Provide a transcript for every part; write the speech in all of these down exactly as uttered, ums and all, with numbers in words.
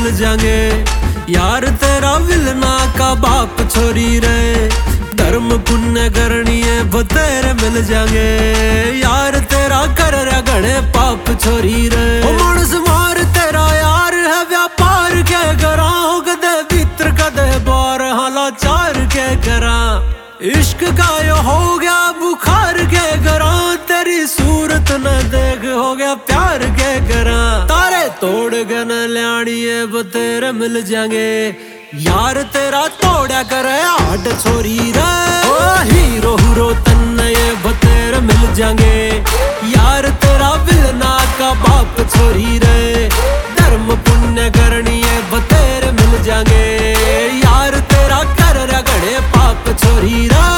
मिल जाएंगे। यार तेरा विलना का बाप छोरी रे, धर्म पुण्य करनी है वो तेरे मिल जाएंगे। यार तेरा कर रहा घड़े पाप छोरी रे, मानस मार तेरा यार है व्यापार के करा, कदे भीतर कदे बार हाला चार के करा। इश्क का यो हो गया बुखार के करा, तेरी सूरत न देख हो गया प्यार के करा। तारे तोड़ के न ल्याणी है वो तेरे मिल जाएंगे। यार तेरा तोड़ा करे आठ छोरी रे, ओ हीरो हीरो तन्ने ये वो तेरे मिल जाएंगे। यार तेरा विलना का बाप छोरी रे, धर्म पुण्य करनी है वो तेरे मिल जाएंगे। यार तेरा कर रहा घड़े पाप छोरी रे।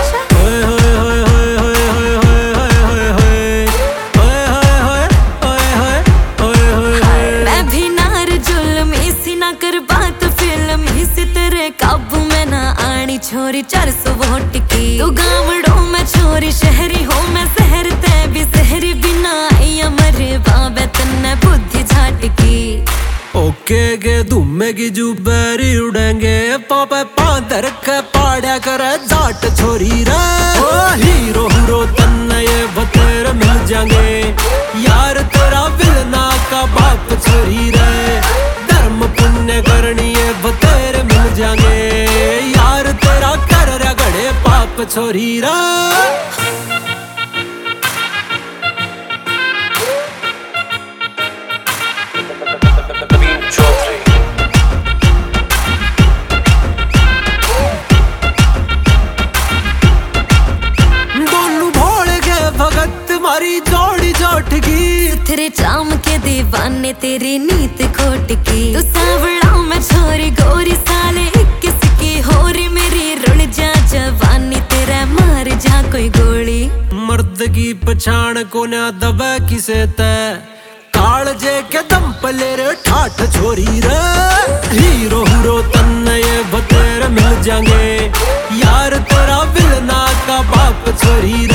मैं भी नार जुल्म इसी ना कर बात फिल्म इसी तेरे काबू में ना आनी छोरी चार सौ वोट की। तू गावड़ो में छोरी शहरी हो मैं शहर ते भी शहरी बिना आई मरे बाबे तन्ने बुद्धि झाटकी। ओके के धुमे की जुबेरी उड़ेंगे, पापे पादर के पाड़ा करे जाट छोरी रे, ओ हीरो हीरो तन्ने ये वो तेरे मिल जाएंगे। यार तेरा विलना का बाप छोरी रे, धर्म पुण्य करनी है वो तेरे मिल जाएंगे। यार तेरा कर रहा घड़े पाप छोरी रे। जोड़ी जोट की तेरे चाम के दीवाने तेरी नीत खोट की। तू सावड़ा में छोरी गोरी साले किसकी होरी मेरी रुल जा जवानी तेरा मार जा कोई गोली। मर्द की पछाण को ना दबे किसे तय, काल जे के दम पले रे ठाठ छोरी रे। हीरो हीरो तन्ने ये वो तेरे मिल जाएंगे। यार तेरा विलना का बाप छोरी